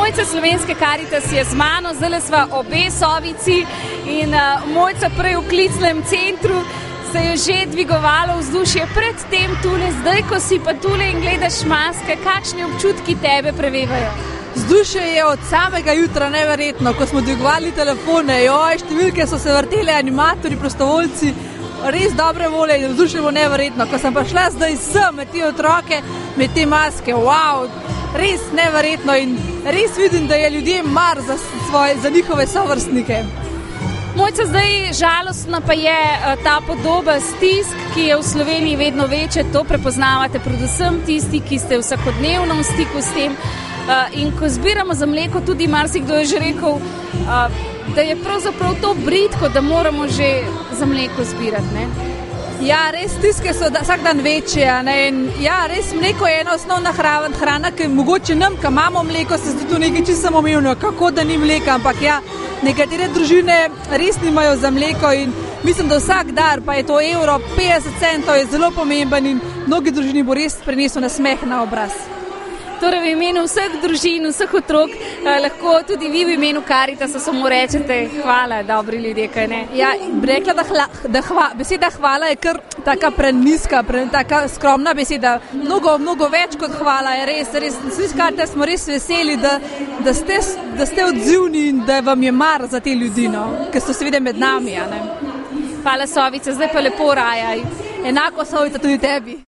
Mojca Slovenske Karitas je z mano, zdaj sva obe sovici in Mojca prej v klicnem centru se je že dvigovalo vzdušje pred tem tule, zdaj ko si pa tule in gledaš maske, kakšni občutki tebe prevevajo? Vzdušje je od samega jutra neverjetno, ko smo dvigovali telefone, številke so se vrtele, animatorji, prostovoljci, res dobre volje in vzdušje bilo neverjetno. Ko sem pa šla zdaj sem med te otroke, med te maske, res neverjetno in res vidim, da je ljudem mar za njihove sovrstnike. Mojca, zdaj žalostna pa je ta podoba stisk, ki je v Sloveniji vedno večja, to prepoznavate predvsem tisti, ki ste vsakodnevno v stiku s tem. In ko zbiramo za mleko, tudi marsikdo je že rekel, da je pravzaprav to bridko, da moramo že za mleko zbirati, ne? Ja, res stiske so vsak dan večje, ne? In ja, res mleko je ena osnovna hrana, ki mogoče nam, ki imamo mleko, se zdi to nekaj čisto samoumevno, kako da ni mleka, ampak ja, nekatere družine res nimajo za mleko in mislim, da vsak dar, pa je to evro, 50 centov, je zelo pomemben in mnogi družini bo res prinesel nasmeh na obraz. Torej, v imenu vseh družin, vseh otrok, lahko tudi vi v imenu Karitasa samo rečete hvala, dobri ljudje, kaj ne? Ja, rekla, beseda hvala je kar taka preniska, taka skromna beseda. Mnogo več kot hvala je res. Vsi Karitas smo res veseli, da ste odzivni in da vam je mar za te ljudi, ker so seveda med nami, a ne? Hvala, Sovica, zdaj pa lepo rajaj. Enako, Sovica, tudi tebi.